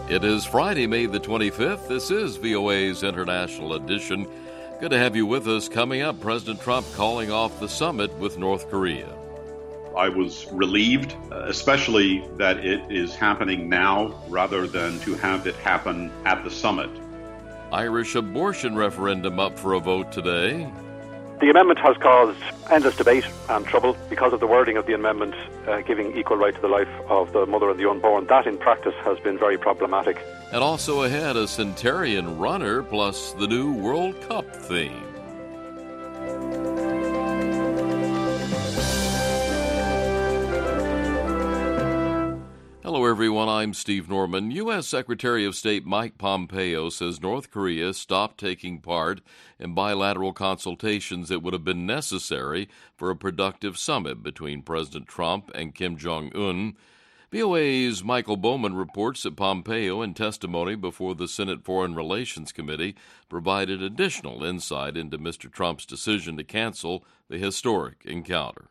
It is Friday, May the 25th. This is VOA's International Edition. Good to have you with us. Coming up, President Trump calling off the summit with North Korea. I was relieved, especially that it is happening now rather than to have it happen at the summit. Irish abortion referendum up for a vote today. The amendment has caused endless debate and trouble because of the wording of the amendment giving equal right to the life of the mother and the unborn. That in practice has been very problematic. And also ahead, a centenarian runner plus the new World Cup theme. Hello, everyone. I'm Steve Norman. U.S. Secretary of State Mike Pompeo says North Korea stopped taking part in bilateral consultations that would have been necessary for a productive summit between President Trump and Kim Jong-un. VOA's Michael Bowman reports that Pompeo, in testimony before the Senate Foreign Relations Committee, provided additional insight into Mr. Trump's decision to cancel the historic encounter.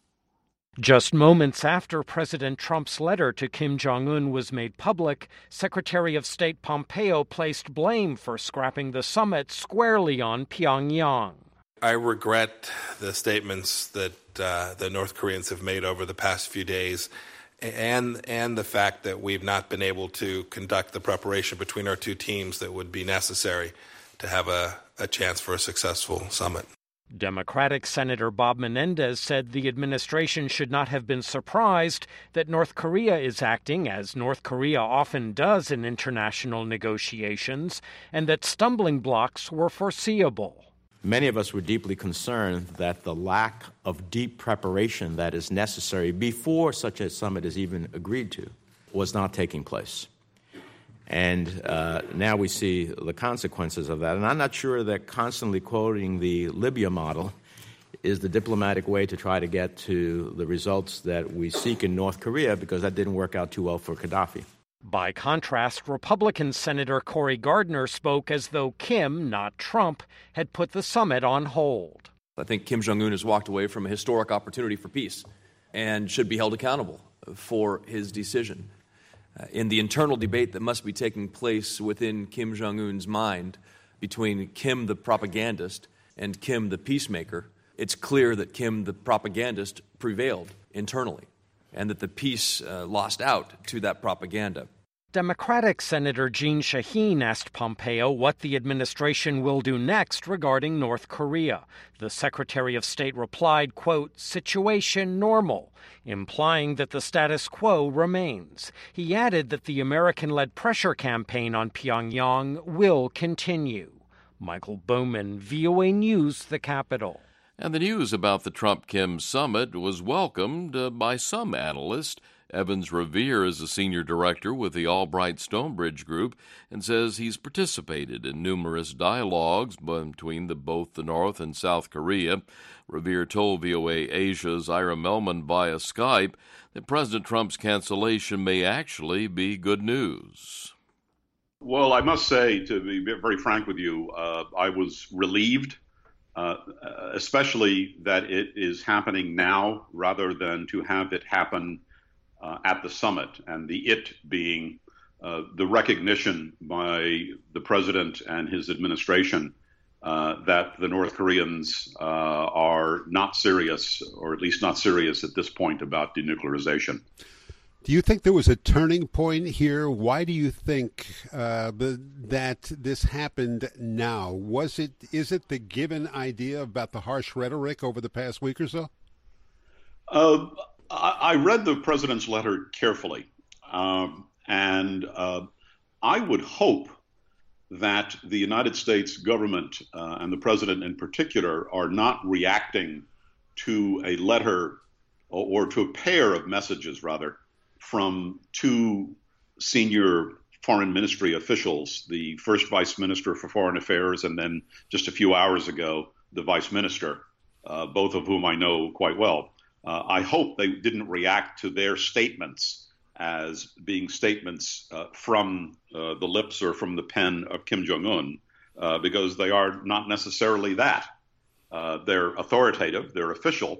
Just moments after President Trump's letter to Kim Jong-un was made public, Secretary of State Pompeo placed blame for scrapping the summit squarely on Pyongyang. I regret the statements that the North Koreans have made over the past few days and the fact that we've not been able to conduct the preparation between our two teams that would be necessary to have a chance for a successful summit. Democratic Senator Bob Menendez said the administration should not have been surprised that North Korea is acting as North Korea often does in international negotiations, and that stumbling blocks were foreseeable. Many of us were deeply concerned that the lack of deep preparation that is necessary before such a summit is even agreed to was not taking place. And now we see the consequences of that. And I'm not sure that constantly quoting the Libya model is the diplomatic way to try to get to the results that we seek in North Korea, because that didn't work out too well for Gaddafi. By contrast, Republican Senator Cory Gardner spoke as though Kim, not Trump, had put the summit on hold. I think Kim Jong-un has walked away from a historic opportunity for peace and should be held accountable for his decision. In the internal debate that must be taking place within Kim Jong-un's mind between Kim the propagandist and Kim the peacemaker, it's clear that Kim the propagandist prevailed internally and that the peace lost out to that propaganda. Democratic Senator Jeanne Shaheen asked Pompeo what the administration will do next regarding North Korea. The Secretary of State replied, quote, "situation normal," implying that the status quo remains. He added that the American-led pressure campaign on Pyongyang will continue. Michael Bowman, VOA News, the Capitol. And the news about the Trump-Kim summit was welcomed by some analysts. Evans Revere is a senior director with the Albright Stonebridge Group and says he's participated in numerous dialogues between both the North and South Korea. Revere told VOA Asia's Ira Melman via Skype that President Trump's cancellation may actually be good news. Well, I must say, to be very frank with you, I was relieved, especially that it is happening now rather than to have it happen at the summit, and the it being the recognition by the president and his administration that the North Koreans are not serious, or at least not serious at this point, about denuclearization. Do you think there was a turning point here? Why do you think that this happened now? Is it the given idea about the harsh rhetoric over the past week or so? I read the president's letter carefully, and I would hope that the United States government and the president in particular are not reacting to a letter or to a pair of messages, rather, from two senior foreign ministry officials, the first vice minister for foreign affairs and then just a few hours ago, the vice minister, both of whom I know quite well. I hope they didn't react to their statements as being statements from the lips or from the pen of Kim Jong-un, because they are not necessarily that. They're authoritative, they're official,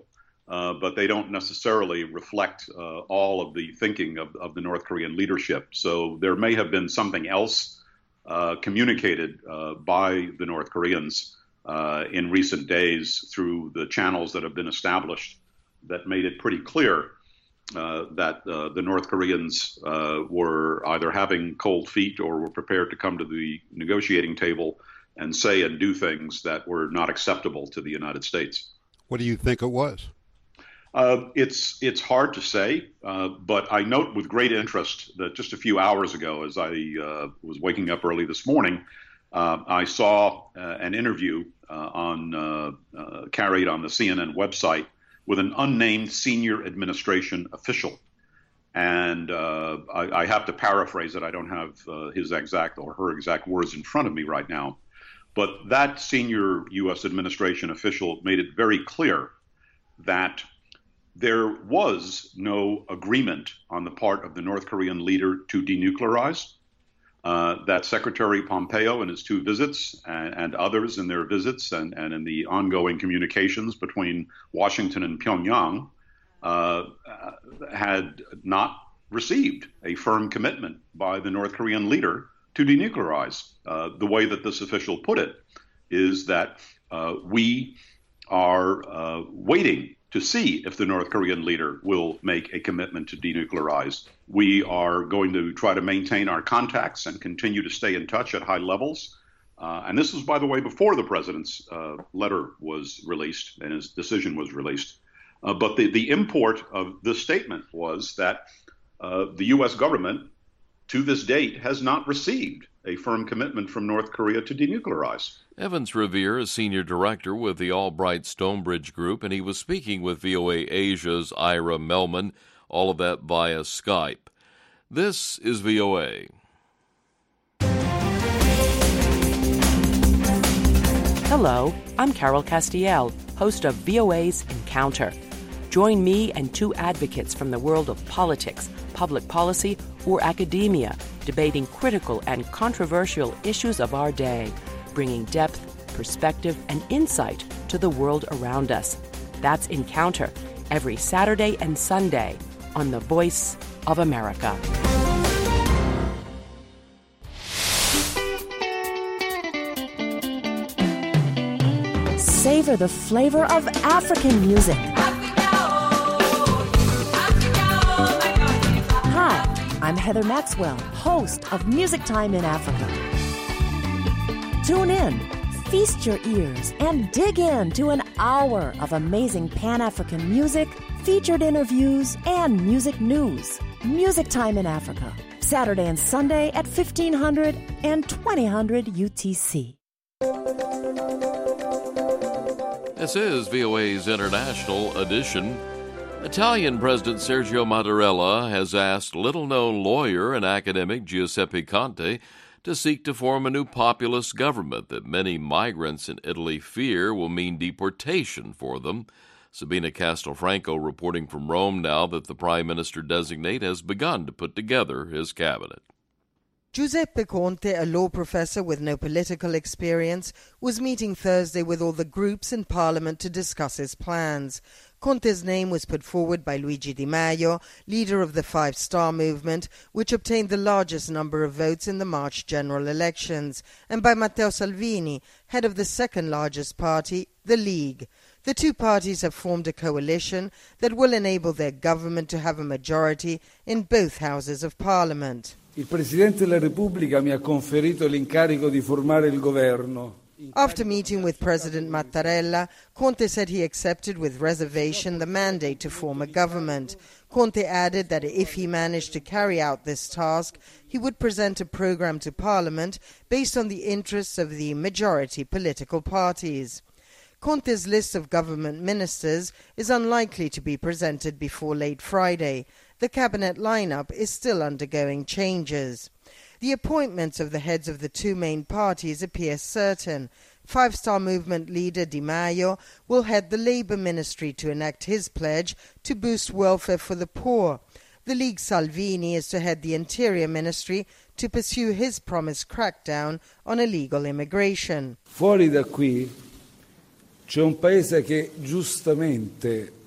but they don't necessarily reflect all of the thinking of the North Korean leadership. So there may have been something else communicated by the North Koreans in recent days through the channels that have been established that made it pretty clear that the North Koreans were either having cold feet or were prepared to come to the negotiating table and say and do things that were not acceptable to the United States. What do you think it was? It's hard to say, but I note with great interest that just a few hours ago, as I was waking up early this morning, I saw an interview carried on the CNN website with an unnamed senior administration official. And I have to paraphrase it. I don't have his exact or her exact words in front of me right now. But that senior U.S. administration official made it very clear that there was no agreement on the part of the North Korean leader to denuclearize, that Secretary Pompeo in his two visits and others in their visits and in the ongoing communications between Washington and Pyongyang had not received a firm commitment by the North Korean leader to denuclearize. The way that this official put it is that we are waiting to see if the North Korean leader will make a commitment to denuclearize. We are going to try to maintain our contacts and continue to stay in touch at high levels. And this was, by the way, before the president's letter was released and his decision was released. But the import of this statement was that the U.S. government, to this date, has not received a firm commitment from North Korea to denuclearize. Evans Revere is senior director with the Albright Stonebridge Group, and he was speaking with VOA Asia's Ira Melman, all of that via Skype. This is VOA. Hello, I'm Carol Castiel, host of VOA's Encounter. Join me and two advocates from the world of politics, public policy, or academia, debating critical and controversial issues of our day, bringing depth, perspective, and insight to the world around us. That's Encounter, every Saturday and Sunday on The Voice of America. Savor the flavor of African music. Hi, I'm Heather Maxwell, host of Music Time in Africa. Tune in, feast your ears, and dig into an hour of amazing Pan-African music, featured interviews, and music news. Music Time in Africa, Saturday and Sunday at 1500 and 2000 UTC. This is VOA's International Edition. Italian President Sergio Mattarella has asked little-known lawyer and academic Giuseppe Conte to seek to form a new populist government that many migrants in Italy fear will mean deportation for them. Sabina Castelfranco reporting from Rome now that the Prime Minister-designate has begun to put together his cabinet. Giuseppe Conte, a law professor with no political experience, was meeting Thursday with all the groups in Parliament to discuss his plans. Conte's name was put forward by Luigi Di Maio, leader of the Five Star Movement, which obtained the largest number of votes in the March general elections, and by Matteo Salvini, head of the second largest party, the League. The two parties have formed a coalition that will enable their government to have a majority in both houses of Parliament. Il Presidente della Repubblica mi ha conferito l'incarico di formare il governo. After meeting with President Mattarella, Conte said he accepted with reservation the mandate to form a government. Conte added that if he managed to carry out this task, he would present a program to Parliament based on the interests of the majority political parties. Conte's list of government ministers is unlikely to be presented before late Friday. The cabinet lineup is still undergoing changes. The appointments of the heads of the two main parties appear certain. Five Star Movement leader Di Maio will head the Labour Ministry to enact his pledge to boost welfare for the poor. The League Salvini is to head the Interior Ministry to pursue his promised crackdown on illegal immigration. Fuori da qui c'è un paese che giustamente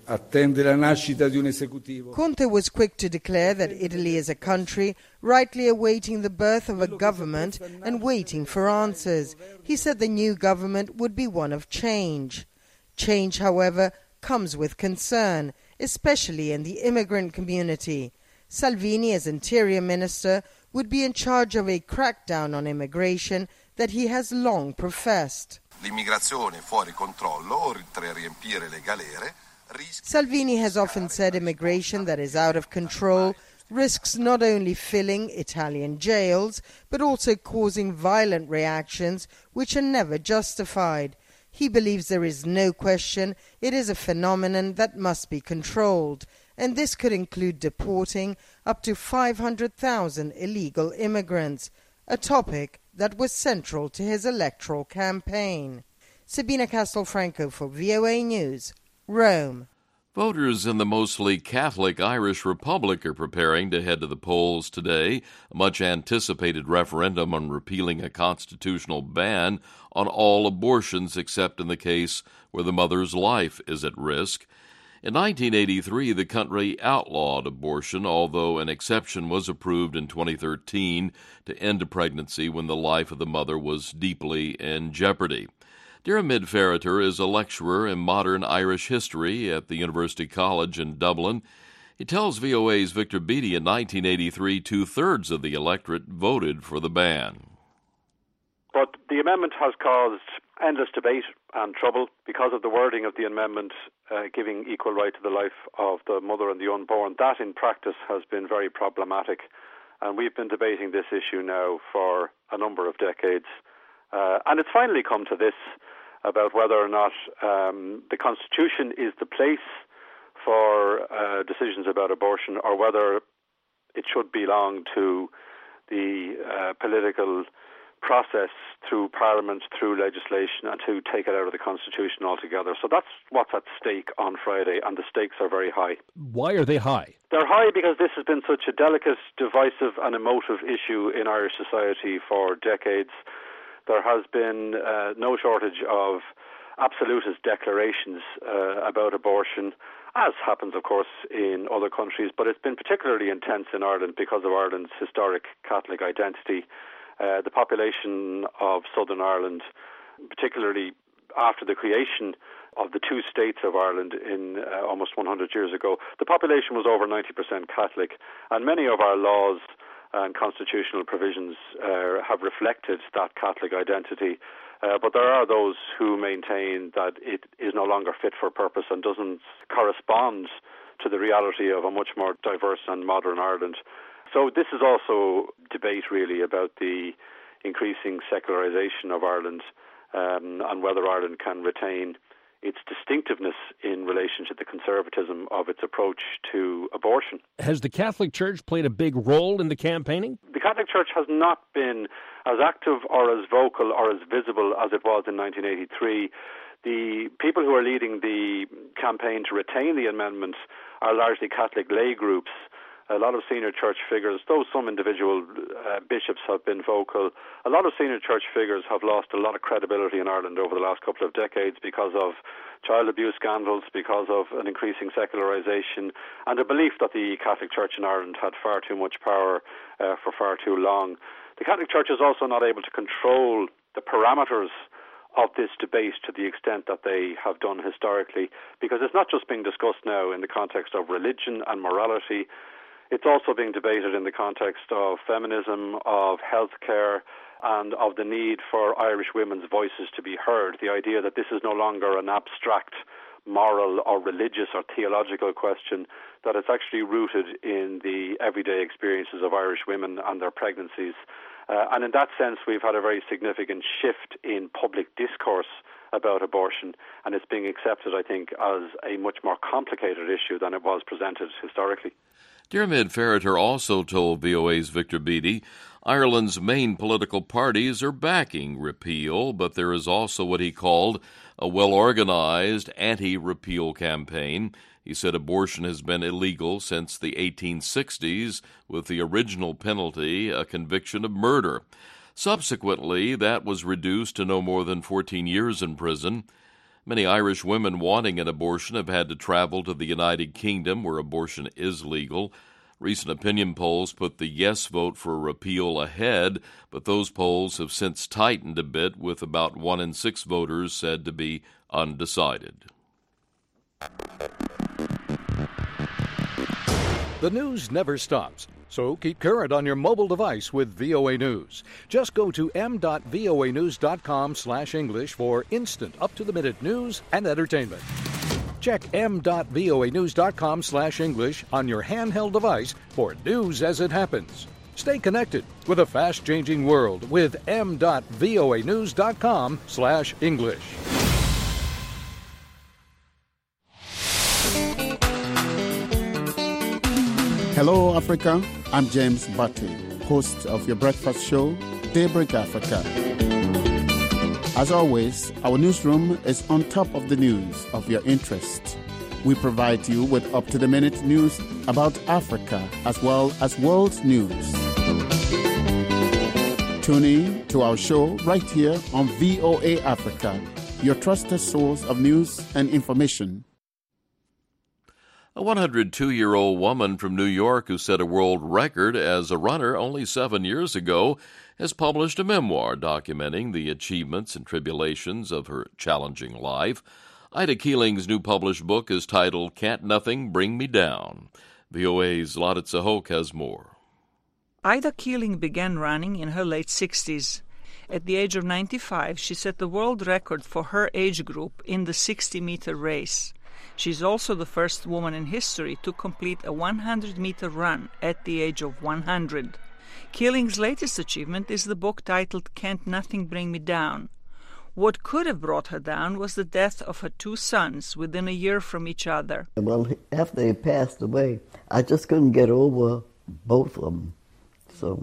attende la nascita di un esecutivo. Conte was quick to declare that Italy is a country rightly awaiting the birth of a government and waiting for answers. He said the new government would be one of change. Change, however, comes with concern, especially in the immigrant community. Salvini, as Interior Minister, would be in charge of a crackdown on immigration that he has long professed. L'immigrazione fuori controllo, oltre a riempire le galere, Salvini has often said immigration that is out of control risks not only filling Italian jails, but also causing violent reactions which are never justified. He believes there is no question it is a phenomenon that must be controlled, and this could include deporting up to 500,000 illegal immigrants, a topic that was central to his electoral campaign. Sabina Castelfranco for VOA News, Rome. Voters in the mostly Catholic Irish Republic are preparing to head to the polls today. A much-anticipated referendum on repealing a constitutional ban on all abortions except in the case where the mother's life is at risk. In 1983, the country outlawed abortion, although an exception was approved in 2013 to end a pregnancy when the life of the mother was deeply in jeopardy. Diarmaid Ferriter is a lecturer in modern Irish history at the University College in Dublin. He tells VOA's Victor Beattie in 1983 two-thirds of the electorate voted for the ban. But the amendment has caused endless debate and trouble because of the wording of the amendment giving equal right to the life of the mother and the unborn. That in practice has been very problematic, and we've been debating this issue now for a number of decades. And it's finally come to this about whether or not the Constitution is the place for decisions about abortion, or whether it should belong to the political process through Parliament, through legislation, and to take it out of the Constitution altogether. So that's what's at stake on Friday, and the stakes are very high. Why are they high? They're high because this has been such a delicate, divisive and emotive issue in Irish society for decades. There has been no shortage of absolutist declarations about abortion, as happens, of course, in other countries, but it's been particularly intense in Ireland because of Ireland's historic Catholic identity. The population of Southern Ireland, particularly after the creation of the two states of Ireland in almost 100 years ago, the population was over 90% Catholic, and many of our laws and constitutional provisions have reflected that Catholic identity. But there are those who maintain that it is no longer fit for purpose and doesn't correspond to the reality of a much more diverse and modern Ireland. So this is also debate really about the increasing secularisation of Ireland and whether Ireland can retain its distinctiveness in relation to the conservatism of its approach to abortion. Has the Catholic Church played a big role in the campaigning? The Catholic Church has not been as active or as vocal or as visible as it was in 1983. The people who are leading the campaign to retain the amendment are largely Catholic lay groups. A lot of senior church figures, though some individual bishops have been vocal, a lot of senior church figures have lost a lot of credibility in Ireland over the last couple of decades because of child abuse scandals, because of an increasing secularisation, and a belief that the Catholic Church in Ireland had far too much power for far too long. The Catholic Church is also not able to control the parameters of this debate to the extent that they have done historically, because it's not just being discussed now in the context of religion and morality. It's also being debated in the context of feminism, of healthcare, and of the need for Irish women's voices to be heard. The idea that this is no longer an abstract moral or religious or theological question, that it's actually rooted in the everyday experiences of Irish women and their pregnancies. And in that sense, we've had a very significant shift in public discourse about abortion, and it's being accepted, I think, as a much more complicated issue than it was presented historically. Diarmaid Ferriter also told VOA's Victor Beattie Ireland's main political parties are backing repeal, but there is also what he called a well-organized anti-repeal campaign. He said abortion has been illegal since the 1860s, with the original penalty a conviction of murder. Subsequently, that was reduced to no more than 14 years in prison. Many Irish women wanting an abortion have had to travel to the United Kingdom, where abortion is legal. Recent opinion polls put the yes vote for repeal ahead, but those polls have since tightened a bit, with about 1 in 6 voters said to be undecided. The news never stops, so keep current on your mobile device with VOA News. Just go to m.voanews.com/English for instant, up-to-the-minute news and entertainment. Check m.voanews.com/English on your handheld device for news as it happens. Stay connected with a fast-changing world with m.voanews.com/English. Hello, Africa. I'm James Batty, host of your breakfast show, Daybreak Africa. As always, our newsroom is on top of the news of your interest. We provide you with up-to-the-minute news about Africa as well as world news. Tune in to our show right here on VOA Africa, your trusted source of news and information. A 102-year-old woman from New York who set a world record as a runner only 7 years ago has published a memoir documenting the achievements and tribulations of her challenging life. Ida Keeling's new published book is titled Can't Nothing Bring Me Down. VOA's Laritza Hoke has more. Ida Keeling began running in her late 60s. At the age of 95, she set the world record for her age group in the 60-meter race. She's also the first woman in history to complete a 100-meter run at the age of 100. Keeling's latest achievement is the book titled Can't Nothing Bring Me Down. What could have brought her down was the death of her 2 sons within a year from each other. Well, after they passed away, I just couldn't get over both of them. So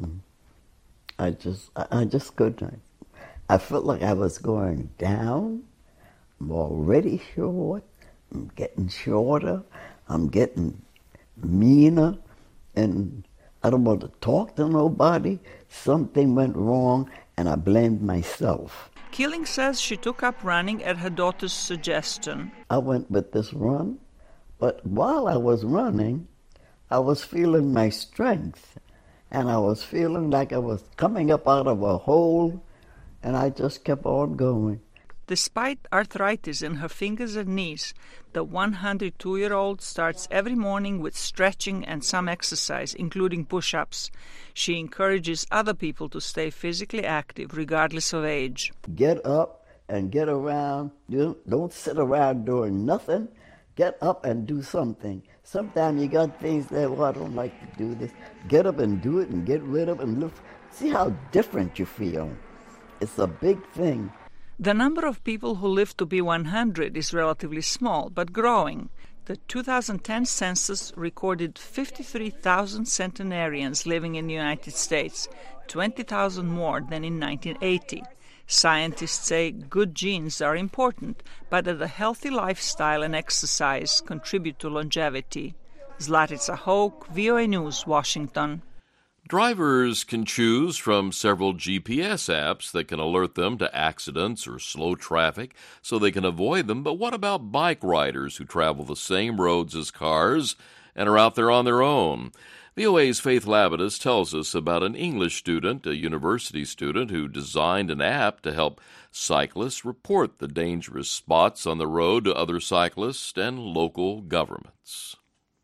I just couldn't. I felt like I was going down. I'm already short. I'm getting shorter, I'm getting meaner, and I don't want to talk to nobody. Something went wrong, and I blamed myself. Keeling says she took up running at her daughter's suggestion. I went with this run, but while I was running, I was feeling my strength, and I was feeling like I was coming up out of a hole, and I just kept on going. Despite arthritis in her fingers and knees, the 102-year-old starts every morning with stretching and some exercise, including push-ups. She encourages other people to stay physically active regardless of age. Get up and get around. Don't sit around doing nothing. Get up and do something. Sometimes you got things that, I don't like to do this. Get up and do it and get rid of it and look. See how different you feel. It's a big thing. The number of people who live to be 100 is relatively small, but growing. The 2010 census recorded 53,000 centenarians living in the United States, 20,000 more than in 1980. Scientists say good genes are important, but that a healthy lifestyle and exercise contribute to longevity. Zlatica Hoke, VOA News, Washington. Drivers can choose from several GPS apps that can alert them to accidents or slow traffic so they can avoid them. But what about bike riders who travel the same roads as cars and are out there on their own? VOA's Faith Labidus tells us about an English student, a university student, who designed an app to help cyclists report the dangerous spots on the road to other cyclists and local governments.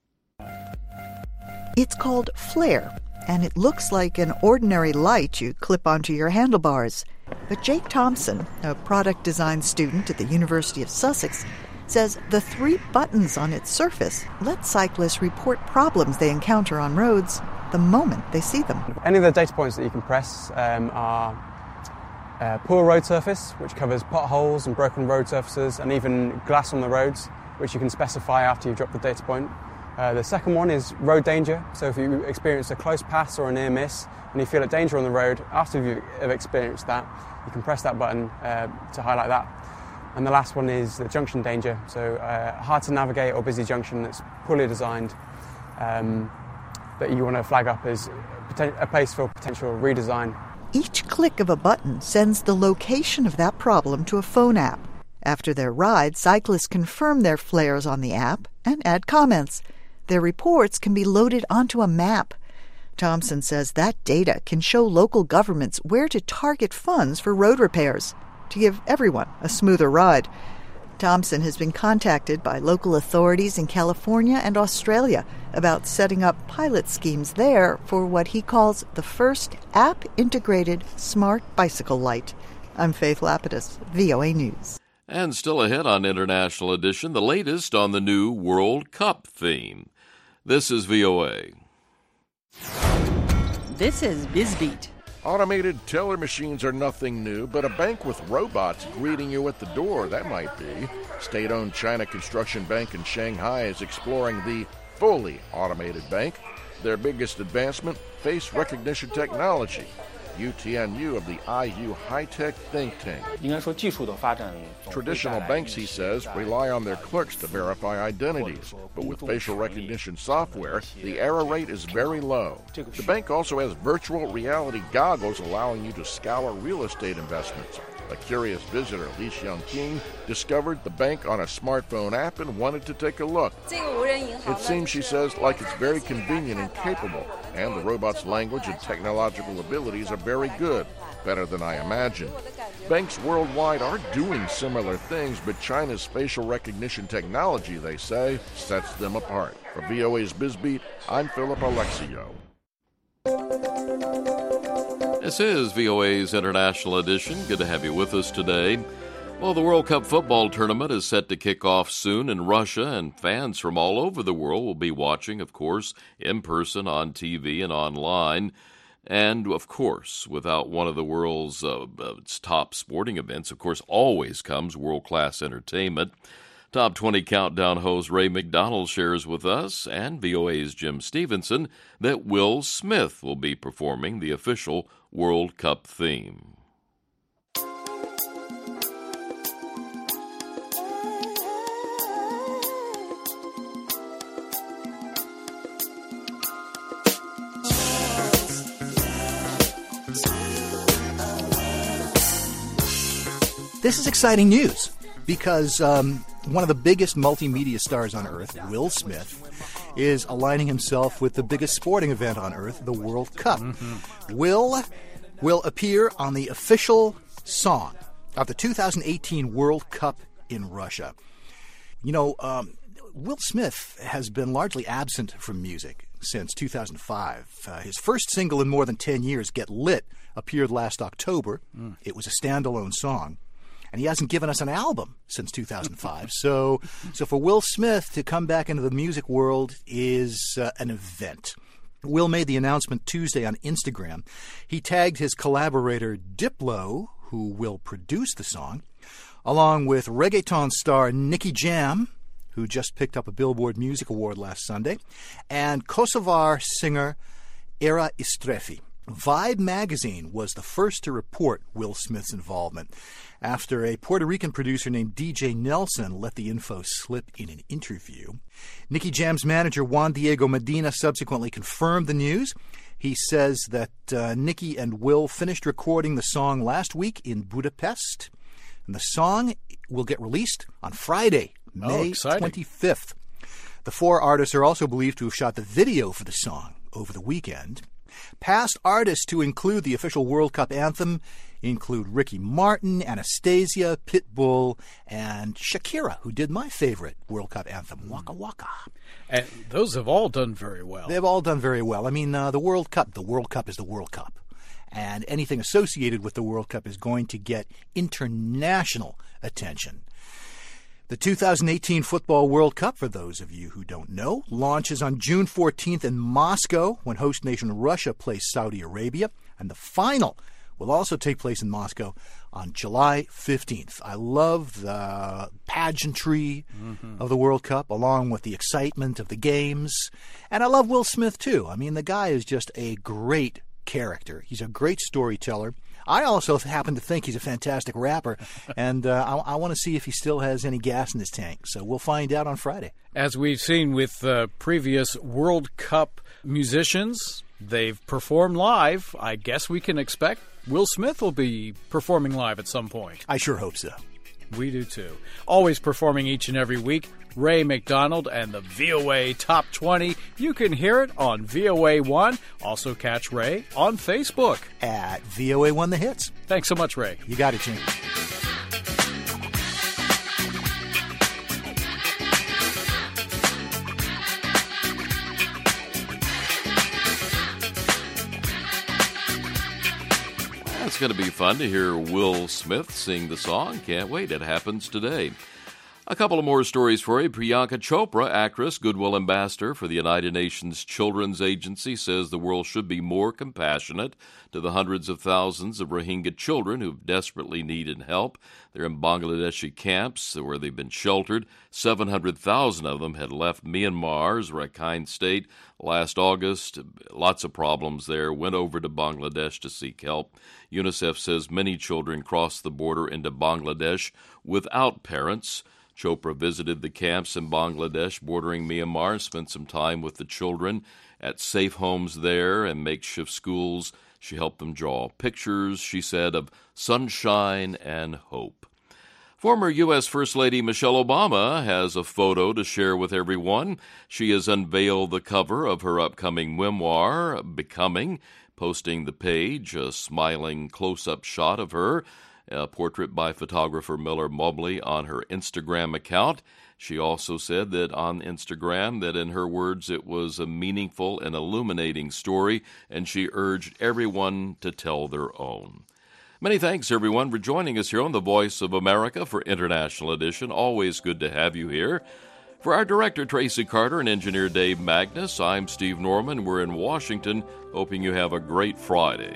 It's called Flare, and it looks like an ordinary light you clip onto your handlebars. But Jake Thompson, a product design student at the University of Sussex, says the 3 buttons on its surface let cyclists report problems they encounter on roads the moment they see them. Any of the data points that you can press are poor road surface, which covers potholes and broken road surfaces, and even glass on the roads, which you can specify after you've dropped the data point. The second one is road danger. So if you experience a close pass or a near miss and you feel a danger on the road, after you have experienced that, you can press that button to highlight that. And the last one is the junction danger. So hard to navigate or busy junction that's poorly designed that you want to flag up as a place for potential redesign. Each click of a button sends the location of that problem to a phone app. After their ride, cyclists confirm their flares on the app and add comments. Their reports can be loaded onto a map. Thompson says that data can show local governments where to target funds for road repairs to give everyone a smoother ride. Thompson has been contacted by local authorities in California and Australia about setting up pilot schemes there for what he calls the first app-integrated smart bicycle light. I'm Faith Lapidus, VOA News. And still ahead on International Edition, the latest on the new World Cup theme. This is VOA. This is BizBeat. Automated teller machines are nothing new, but a bank with robots greeting you at the door, that might be. State-owned China Construction Bank in Shanghai is exploring the fully automated bank. Their biggest advancement, face recognition technology. UTNU of the IU High-Tech think tank. Traditional banks, he says, rely on their clerks to verify identities, but with facial recognition software, the error rate is very low. The bank also has virtual reality goggles allowing you to scour real estate investments. A curious visitor, Li Xiangqing, discovered the bank on a smartphone app and wanted to take a look. It seems, she says, like it's very convenient and capable, and the robot's language and technological abilities are very good, better than I imagined. Banks worldwide are doing similar things, but China's facial recognition technology, they say, sets them apart. For VOA's BizBeat, I'm Philip Alexio. This is VOA's International Edition. Good to have you with us today. Well, the World Cup football tournament is set to kick off soon in Russia, and fans from all over the world will be watching, of course, in person, on TV, and online. And, of course, without one of the world's top sporting events, of course, always comes world-class entertainment. Top 20 Countdown host Ray McDonald shares with us and VOA's Jim Stevenson that Will Smith will be performing the official World Cup theme. This is exciting news because one of the biggest multimedia stars on Earth, Will Smith, is aligning himself with the biggest sporting event on Earth, the World Cup. Mm-hmm. Will appear on the official song of the 2018 World Cup in Russia. You know, Will Smith has been largely absent from music since 2005. His first single in more than 10 years, Get Lit, appeared last October. It was a standalone song. And he hasn't given us an album since 2005. So for Will Smith to come back into the music world is an event. Will made the announcement Tuesday on Instagram. He tagged his collaborator Diplo, who will produce the song, along with reggaeton star Nicky Jam, who just picked up a Billboard Music Award last Sunday, and Kosovar singer Era Istrefi. Vibe magazine was the first to report Will Smith's involvement after a Puerto Rican producer named DJ Nelson let the info slip in an interview. Nicky Jam's manager Juan Diego Medina subsequently confirmed the news. He says that Nicky and Will finished recording the song last week in Budapest, and the song will get released on Friday, May 25th. The four artists are also believed to have shot the video for the song over the weekend. Past artists to include the official World Cup anthem include Ricky Martin, Anastasia, Pitbull, and Shakira, who did my favorite World Cup anthem, Waka Waka. And those have all done very well. They've all done very well. I mean, the World Cup is the World Cup. And anything associated with the World Cup is going to get international attention. The 2018 Football World Cup, for those of you who don't know, launches on June 14th in Moscow when host nation Russia plays Saudi Arabia. And the final will also take place in Moscow on July 15th. I love the pageantry of the World Cup, along with the excitement of the games. And I love Will Smith, too. I mean, the guy is just a great character. He's a great storyteller. I also happen to think he's a fantastic rapper, and I want to see if he still has any gas in his tank. So we'll find out on Friday. As we've seen with previous World Cup musicians, they've performed live. I guess we can expect Will Smith will be performing live at some point. I sure hope so. We do too. Always performing each and every week, Ray McDonald and the VOA Top 20. You can hear it on VOA1. Also catch Ray on Facebook at VOA1 The Hits. Thanks so much, Ray. You got it, Jim. It's going to be fun to hear Will Smith sing the song. Can't wait. It happens today. A couple of more stories for you. Priyanka Chopra, actress, Goodwill Ambassador for the United Nations Children's Agency, says the world should be more compassionate to the hundreds of thousands of Rohingya children who desperately needed help. They're in Bangladeshi camps where they've been sheltered. 700,000 of them had left Myanmar's Rakhine State last August. Lots of problems there. Went over to Bangladesh to seek help. UNICEF says many children crossed the border into Bangladesh without parents. Chopra visited the camps in Bangladesh bordering Myanmar, spent some time with the children at safe homes there and makeshift schools. She helped them draw pictures, she said, of sunshine and hope. Former U.S. First Lady Michelle Obama has a photo to share with everyone. She has unveiled the cover of her upcoming memoir, Becoming, posting the page, a smiling close-up shot of her, a portrait by photographer Miller Mobley on her Instagram account. She also said that on Instagram that in her words it was a meaningful and illuminating story, and she urged everyone to tell their own. Many thanks, everyone, for joining us here on the Voice of America for International Edition. Always good to have you here. For our director, Tracy Carter, and engineer Dave Magnus, I'm Steve Norman. We're in Washington, hoping you have a great Friday.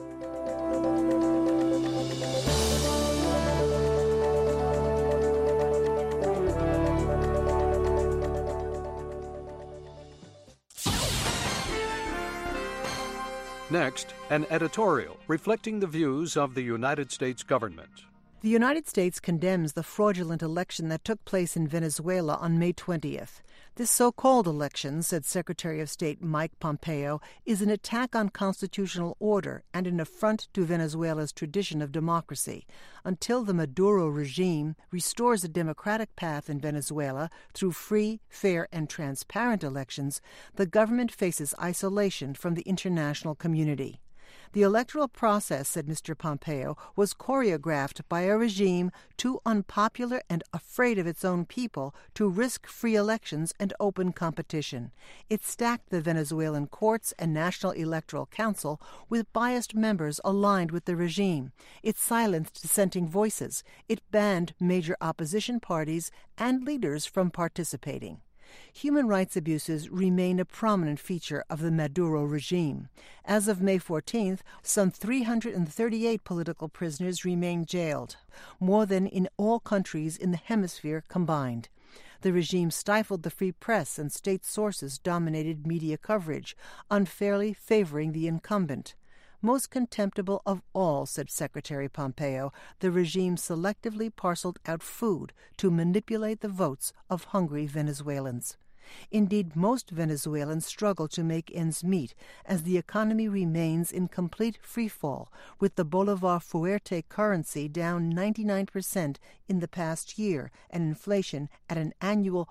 Next, an editorial reflecting the views of the United States government. The United States condemns the fraudulent election that took place in Venezuela on May 20th. This so-called election, said Secretary of State Mike Pompeo, is an attack on constitutional order and an affront to Venezuela's tradition of democracy. Until the Maduro regime restores a democratic path in Venezuela through free, fair, and transparent elections, the government faces isolation from the international community. The electoral process, said Mr. Pompeo, was choreographed by a regime too unpopular and afraid of its own people to risk free elections and open competition. It stacked the Venezuelan courts and National Electoral Council with biased members aligned with the regime. It silenced dissenting voices. It banned major opposition parties and leaders from participating. Human rights abuses remain a prominent feature of the Maduro regime. As of May 14th, some 338 political prisoners remain jailed, more than in all countries in the hemisphere combined. The regime stifled the free press and state sources dominated media coverage, unfairly favoring the incumbent. Most contemptible of all, said Secretary Pompeo, the regime selectively parceled out food to manipulate the votes of hungry Venezuelans. Indeed, most Venezuelans struggle to make ends meet as the economy remains in complete freefall, with the Bolivar Fuerte currency down 99% in the past year and inflation at an annual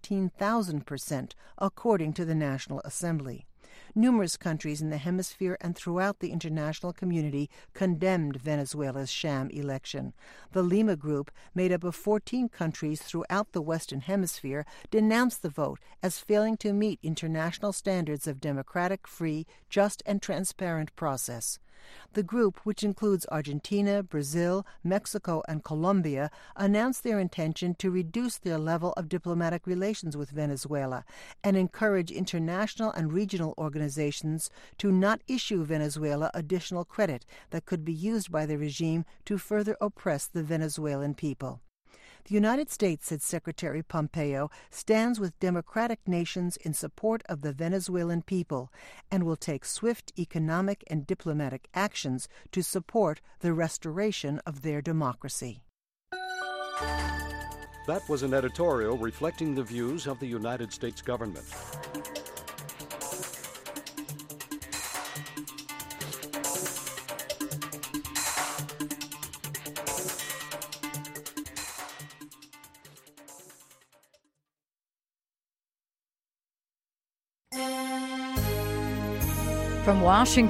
14,000%, according to the National Assembly. Numerous countries in the hemisphere and throughout the international community condemned Venezuela's sham election. The Lima Group, made up of 14 countries throughout the Western Hemisphere, denounced the vote as failing to meet international standards of democratic, free, just, and transparent process. The group, which includes Argentina, Brazil, Mexico, and Colombia, announced their intention to reduce their level of diplomatic relations with Venezuela and encourage international and regional organizations to not issue Venezuela additional credit that could be used by the regime to further oppress the Venezuelan people. The United States, said Secretary Pompeo, stands with democratic nations in support of the Venezuelan people and will take swift economic and diplomatic actions to support the restoration of their democracy. That was an editorial reflecting the views of the United States government. From Washington.